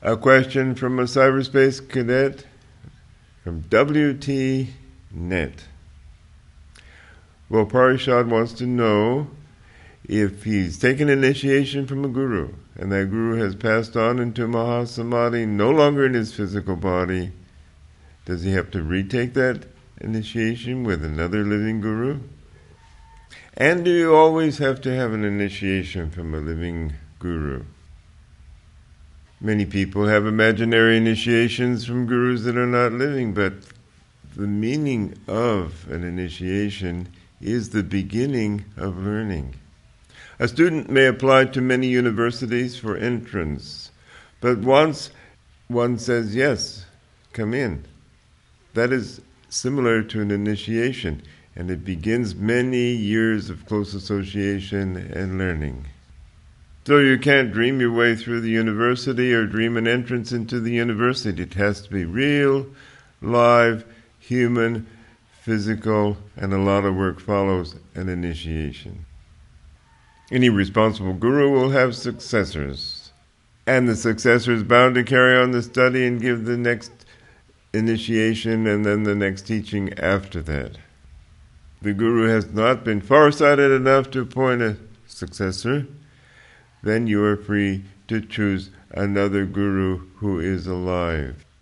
A question from a cyberspace cadet from WT Net. Well, Parishad wants to know if he's taken initiation from a guru, and that guru has passed on into Mahasamadhi, no longer in his physical body. Does he have to retake that initiation with another living guru? And do you always have to have an initiation from a living guru? Many people have imaginary initiations from gurus that are not living, but the meaning of an initiation is the beginning of learning. A student may apply to many universities for entrance, but once one says, yes, come in, that is similar to an initiation, and it begins many years of close association and learning. So you can't dream your way through the university or dream an entrance into the university. It has to be real, live, human, physical, and a lot of work follows an initiation. Any responsible guru will have successors, and the successor is bound to carry on the study and give the next initiation and then the next teaching after that. The guru has not been farsighted enough to appoint a successor, then you are free to choose another guru who is alive.